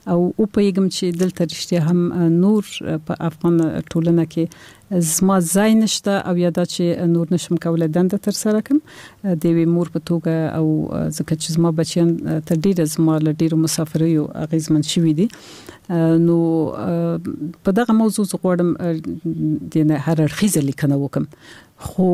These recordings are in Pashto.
او پیغام چې دلته رښتیا هم نور په افغان ټولنه کې زما ځای نشته او یا دا چې نور نشم کولای دنده تر سره کوم د وی مور په توګه او ځکه چې زما بچیان تر ډیره زما له ډیرو مسافریو اغیزمن شوي دي نو په دغه موضوع غواړم د هر اړخیزه لیکنه وکم خو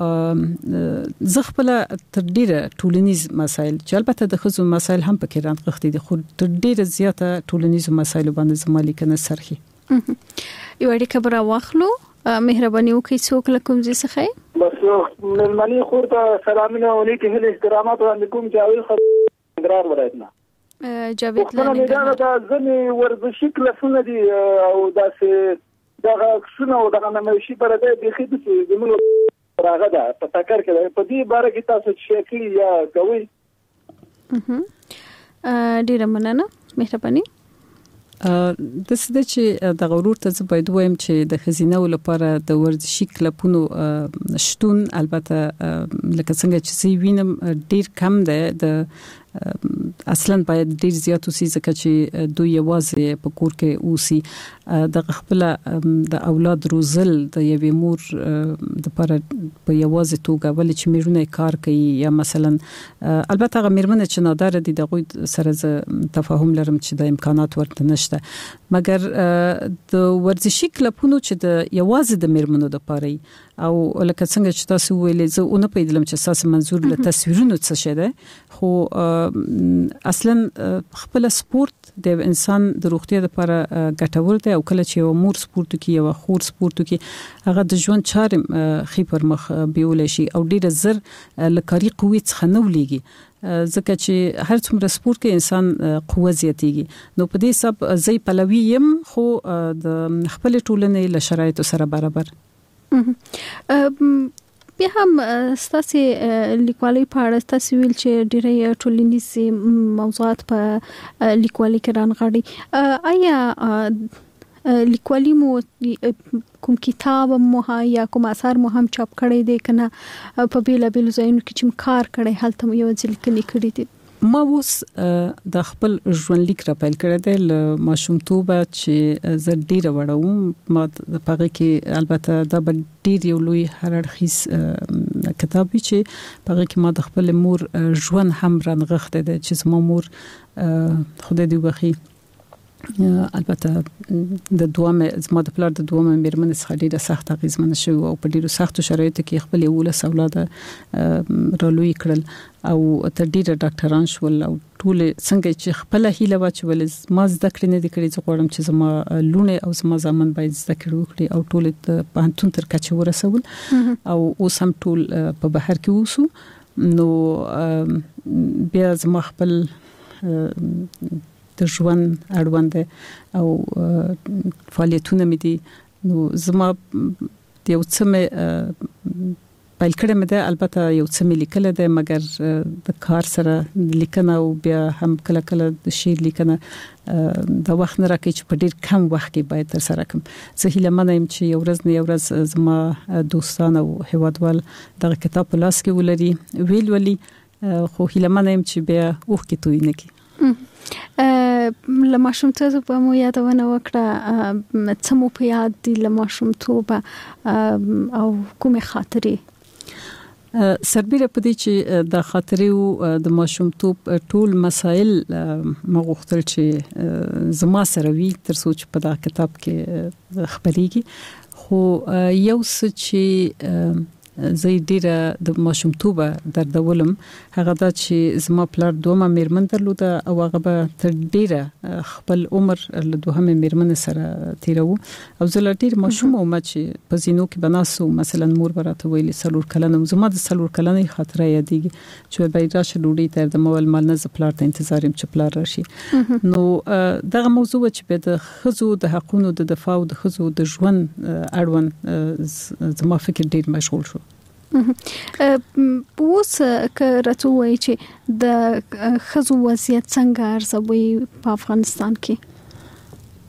زه خپل تر ډیره ټولنیز مسایل چې البته د خزو مسایل هم پکې راغختي دي خو تر ډیره زیاته ټولنیز مسایل باندې زما لیکنه سرخي یو اړیکه خبره واخلو مهرباني وکړئ څوک لکم زی څخه بس ملمنی خورته سلامونه ونیته هل احترامات علیکم جاوید خبر ورایتنا جاوید لاله دا ځنی ورزشي کلاسونه دي او داسې دغه څونه او دغه نمایشي پر دې د خېد چې زموږ راغه ده په تکر کې په دې باره کې تاسو چې کې یا کوي ډیره مننه مهرباني د څه چې د غرور ته باید وایم چې د خزینه لپاره د ورزشي کلبونو شتون البته لکه څنګه چې زی وینم ډیر کم ده د اصلا باید ډیر زیات اوسي ځکه چې دوی یوازې په کور کې اوسي د خپل د اولاد روزل د یوې مور د لپاره په یوازې توګه ولې چې میرونه کار کوي یا مثلا البته هغه میرمنه چې نادر دي دغه سره تفاهم لرم چې د امکانات ورته نشته مګر د ورزشي کلبونو چې د یوازې د میرمنو د لپاره او لکه څنګه چې تاسو ویلې زه اون په دلم چې تاسو منظور له تصویرونو څه شه خو اصلا خپل سپورت د انسان د روغتیا لپاره ګټور دی او کله چې یو مور سپورت کوي او خور سپورت کوي هغه د ژوند چارم خې پر مخ بیول شي او ډیر زر لکاري قوت څخه نو لګي ځکه چې هر څومره سپورت کې انسان قوت زیاتېږي نو په دې سب زی پلوي يم خو د خپل ټولنې له شرایطو سره برابر بیا هم ستاسو لیکوالي په اړه تاسو ویل چې ډېرې ټولنیزي موضوعات په لیکوالي کې رانغاړي آیا لیکوالي مو کوم کتاب مو یا کوم اثر مو هم چاپ کړی دی کنه په بیل بیل ځایونو کې چې کار کړی هلته یو ځل کې کړی دی ما اوس د خپل ژوند لیک را پیل کړی دی ل ماشومتوب چې زه ډیره وړم ما په هغه کې البته دا ډیر یو لوی هر اړخیز کتاب چې په هغه کې ما د خپل مور ژوند هم رانغښته دی چې زما مور خدای دې وبخي البته د دوامه زما د پلار د دوامه میرمن څخه ډیره سخت اغیزمنه شو او په ډیرو سختو شرایطو کې خپل یو له اولاد رالوي کړل او تر ډیره ډاکټران شول او ټول څنګه چې خپل هیله واچول ما زده کړې نه دي کړې چې غواړم چې زما لونه او زما ځامن باید زده کړو او ټول په هنتون تر کچه ورسول او اوس هم ټول په بهر کې اوسو نو بیا زما خپل د ژوند اړوند او فعالیتونه مې دي نو زما د یو څه مې پیل کړم ده البته یو څه مې لیکل ده مګر د کار سره لیکنه او بیا هم کله کله د شعر لیکنه د وخت نه راکې چې په ډیر کم وخت کې باید تر سره کوم زه هیله منم چې یو ورځ نه یو ورځ زما دوستان او هیوادوال دغه کتاب په لاس کې ولري ویلي خو هیله منم چې بیا اوخ کې توي نه کی لما شومته په مو یادونه وکړه څه مو په یاد دي لما شومته او کومه خاطرې سربېره په دې چې د خاطرې او د ماشومتوب ټول مسائل مغوښتل چې زما سره وی تر سوچ په دا کتاب کې خبرېږي خو یو څه چې زه ډیره د ماشومتوب دردولم هغه دا چې زما پلار دومره میرمن درلوده او هغه به تر ډیره خپل عمر له دوهمه میرمن سره تیرو او زه ډیر ماشوم او ما چې په زینو کې بناسو مثلا مور براته ویلي سلور کلنم زما د سلور کلنې خاطره یادېږي چې به راشه ډوډۍ تر د مول مال نه پلار ته انتظار يم چې پلار راشي نو دغه موضوع چې به د خزو د حقوقو د دفاع او د خزو د ژوند اړوند زما فکر ډیر مشغول شو اوس که راته وایي چې د خزو وضعیت څنګه ارزوي په افغانستان کې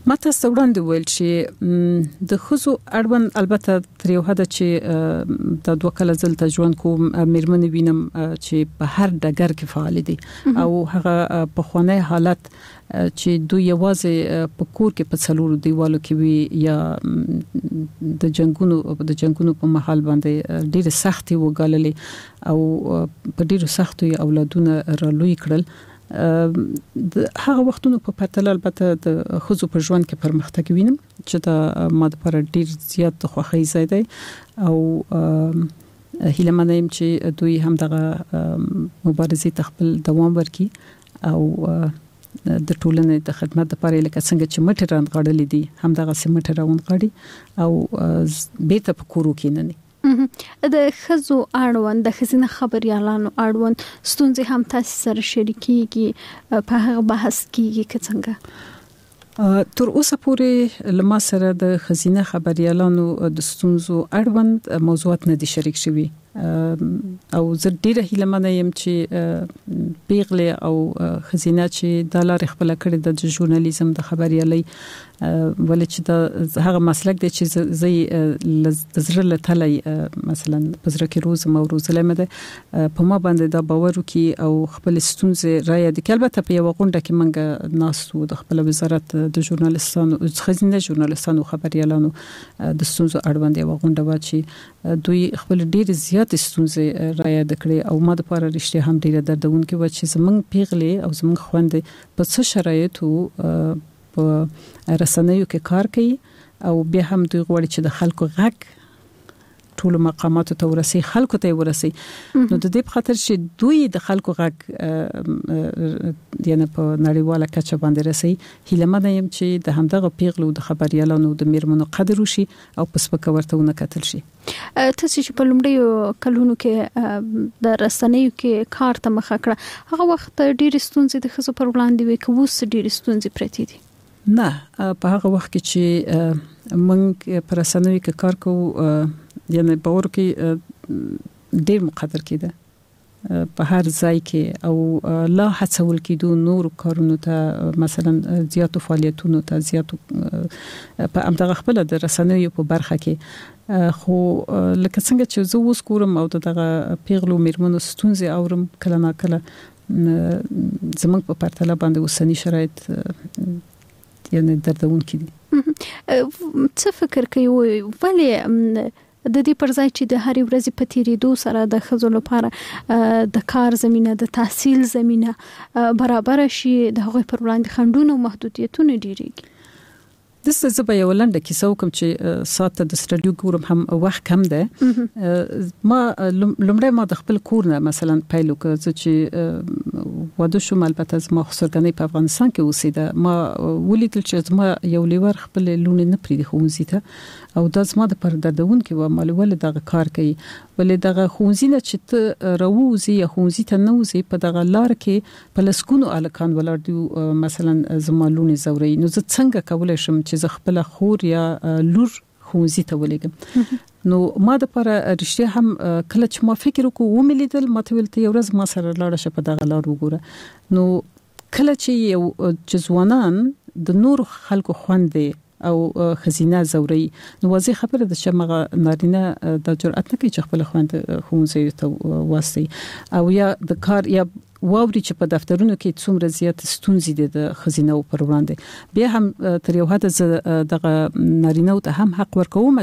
ماته ستوړاندې ویل چې د خزو اړوند البته تر یو حد چې د دوه کله ځل تجربه کوم میرمنې وینم چې په هر ډګر کې فعال دي او هغه په خونه حالت چې دوی یوازې په کور کې په څلورو دیوالو کې وي یا د جنگونو په محل باندې ډېر سختي وګاللې او په ډېر سختي اولادونه رالوي کړل هغه وختونو په پرتله البته د خزو په ژوند کې پرمختګ وینم چې دا ماده پر ډیر زیات خوخی زیاده او هیله منم چې دوی هم دغه مبارزې تخپل دوام ورکړي او د ټولنې د خدمت لپاره لکه څنګه چې مټ راغړلې دي هم دغه سمټ راونغړي او بیرته په کورو کې نه د خزو اړوند د خزینه خبريالانو اړوند ستونزې هم تاسو سره شریکيږي په هغه بحث کې څنګه تر اوسه پورې لمه سره د خزینه خبريالانو د ستونزو اړوند موضوعات نه دي شریک شوي او زه ډیره هیله منم چې پیغله او خزینه چې د لارې خپل کړی د ژورنالیزم د خبريالي ولې چې د هغه مسلک دی چې زه زړه لته مثلا پزره کې روز او روزله مده په ما باندې دا باور وکي او خپل ستونزې راي د البته په یو غونډه کې منګه ناسو د خپل وزارت د ژورنالیستانو خزینه ژورنالیستانو خبريالانو د ستونزو اړوند یو غونډه و چې دوی خپل ډیر زیات ستونزې راي د کړې او ما د لپاره رښتیا هم ډیره دردونکې و چې زمنګ پیغلې او زمنګ خويندې په څه شرایطو په رسنیو کې کار کوي او بیا هم دوی غواړي چې د خلکو غږ ټول مقاماتو ته ورسي خلکو ته ورسي نو د دې په خاطر چې دوی د خلکو غږ یعنی په نړیواله کچه باندې رسي هیله مده يم چې د همدغه پیغلو د خبريالانو د میرمنو قدر وشي او پس په ورتهونه کتل شي تاسو چې په لومړیو کلونو کې د رسنیو کې کار ته مخه کړه هغه وخت ډېر ستونزې د خزو پر وړاندې وي کوس ډېر ستونزې پرتی دي نه په هغه وخت کې چې موږ پر رسنیو کې کار کوو یعنی باور کې ډېر مقدر کېده په هر ځای کې او لا هڅول کېدو نور کارونو ته مثلا زیاتو فعالیتونو ته زیاتو په امدغه خپل د رسنیو په برخه کې خو لکه څنګه چې زه اوس ګورم او دغه پیغلو میرمنو ستونزې اورم کله نا کله زمونږ په پرتله باندې وسنی شرایط یعنی دردون کړي څه فکر کوي ولې د دې پرځای چې د هرې ورځې په تیریدو سره د خزو لپاره د کار زمينه د تحصیل زمينه برابر شي د هغوی پر وړاندې خنډونه او محدودیتونه ډیریږي دسته زه به یو لنډه کیسه وکم چې ساته د سټډیو ګورم هم وخت کم ده ما لمړی ما د خپل کور نه مثلا پیلو که زه چې واده شوم البته زما خسرګنۍ په افغانستان کې اوسېده ما ولیدل چې زما یو لیور خپل لونې نه پریدي ښوونځي ته او دا زما د پر دردون کې و مالول دغه کار کوي ولې دغه ښوونځي نه چې ته راوځي یا ښوونځي ته نه وځي په دغه لار کې په لسکونو الکان ولر دی مثلا زما لونې زوري نو زه څنګه کولای شم چې زه خپل خور یا لور ښوونځي ته ولېږم نو ما د پر رښتیا هم کله چې ما فکر وکړ و ملیدل ماته ولته یو ورځ ما سره لاړ شه په دغه لار وګوره نو کله چې یو جزوانان د نور خلکو خوندې او خزینه زوري نو واضح خبره ده چې مغه نارینه د جرأت نه کوي چې خپل خوند ښوونځي ته واسي او یا د کار یا واوري چې په دفترونو کې څومره زیات ستونزې دي د خزینه پر وړاندې بیا هم تر یو حد دغه نارینه ته هم حق ورکوم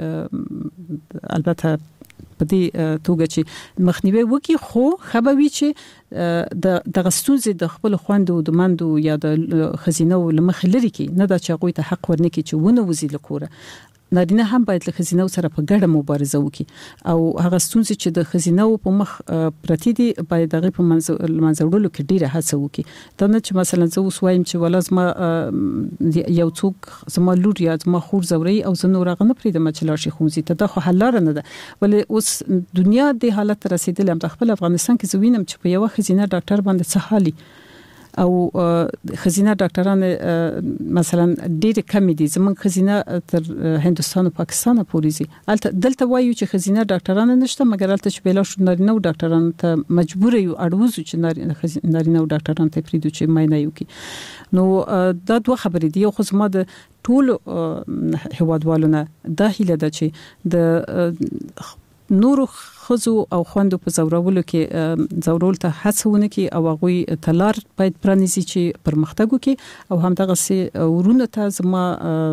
چې البته په دې توګه چې مخنیوي وکي خو خبروي چې د غستونځ د خپل خوندو د مندو یا د خزینه لمخ لري کې نه دا چې غوي ته حق ورنکي چې ونه وزي لکوره نارینه هم باید له خزینه سره په ګډه مبارزه وکړي او هغه ستونزې چې د خزینه په مخ پرتی دي باید دغه په منځوړلو کې ډیره هڅه وکړي دا نه چې مثلا زه اوس وایم چې ولازم یو څوک زما لور یا زما خور زوري او زه نور غنه پریدم چې لار شي خونځي ته دا خو حل لاره نه ده ولې اوس دنیا د حالت رسیدلې هم د خپل افغانستان کې زوینم چې په یو خزینه ډاکټر باندې څه حالي او خزینه ډاکټران مثلا ډېر کم دي زمونږ خزینه تر هندستان او پاکستان پورې زی دلته وایو چې خزینه ډاکټران نشته مګر البته چې بلا شو نارینه او ډاکټران ته مجبور یو اړوزو چې نارینه او ډاکټران ته پریدو چې ماینه یو کی نو دا دوه خبرې دي خو زما د ټول هوادوالو نه دا هیله ده چې د نورو خزو او خوندو په زورولو کې زورول ته هڅونه کې او هغه تلار باید پرانیزي چې پرمختګ وکړي او همدغه سي ورونه ته زما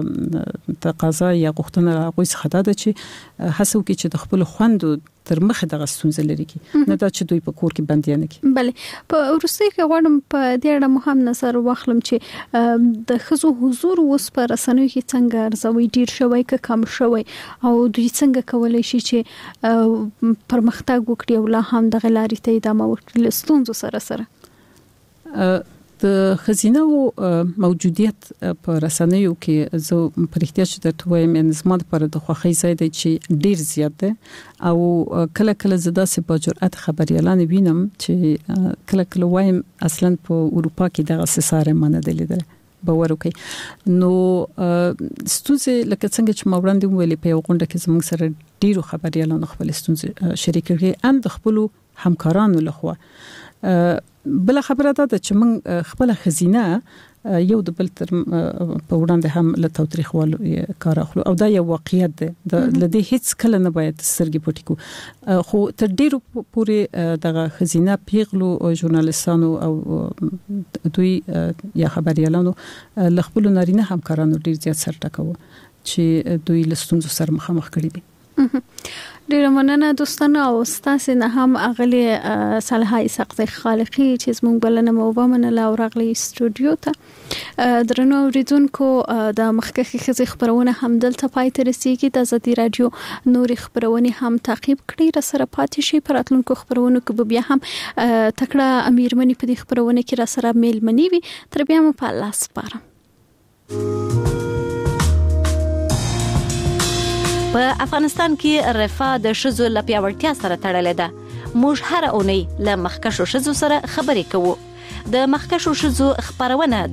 تقاضا یا غوښتنه هغه څه ده چې هڅه وکړي چې د خپل خوندو تر مخه دغه ستونزه لري کې نه دا چې دوی په کور کې بنديانه کې بله په روسي کې غواړم په دې اړه مهم نظر واخلم چې د خزو حضور اوس پر رسنیو کې څنګه ارزوي ډیر شوی که کم شوی او دوی څنګه کولای شي چې پرمختګ وکړي او لا هم د غلاري ته ادامه ورکړي ستونزو سره د خزینه او موجودیت په رسنیو کې زه پر احتیاج درته وایم ان زما لپاره د خوخي ځای دی چې ډیر زیات ده او کله کله زدا سه په جرأت خبريالان وینم چې کله وایم اصلا په اروپا کې دغه ساره منډلې ده باور وکي نو ستونزه لکه څنګه چې ما وړاندې ویلې په یو غونډه کې زموږ سره ډیرو خبريالانو خپل ستونزه شریک کړي ام د خپل همکارانو لخوا بل خبره ده چې من خپل خزینه یو د بل تر په وړاندې هم له توتریخوالو کار اخلو او دا یو واقعیت ده د لدی هیڅ کله نه باید سرګي پټیکو خو تر ډیرو پورې دغه خزینه پیغلو ژورنالستانو او دوی یا خبريالانو لخپل نارینه همکارانو ډیر زیات سر ټکاوه چې دوی لستونزو سره مخامخ کړي دي ډیر مننه دوستانو او تاسو نه هم اغلی صالحه اسحاق خالقی چې زموږ بلنه مو ومنله او راغلی استودیو ته درنو اوریدونکو د مخکخي خزي خبرونه هم دلته پای ته رسیدي د ازادي رادیو نوري خبرونه هم تعقیب کړئ را سره پاتې شي پراتلونکو خبرونه کې بیا هم تکړه امیرمنی په دې خبرونه کې را سره میل منی وي تر بیا مو په الله سپارم په افغانستان کې رفاه د شذو لپیاوړتیا سره تړلې ده موږ هر اونۍ له مخکښو شذو سره خبرې کوو د مخکښو شذو خبرونه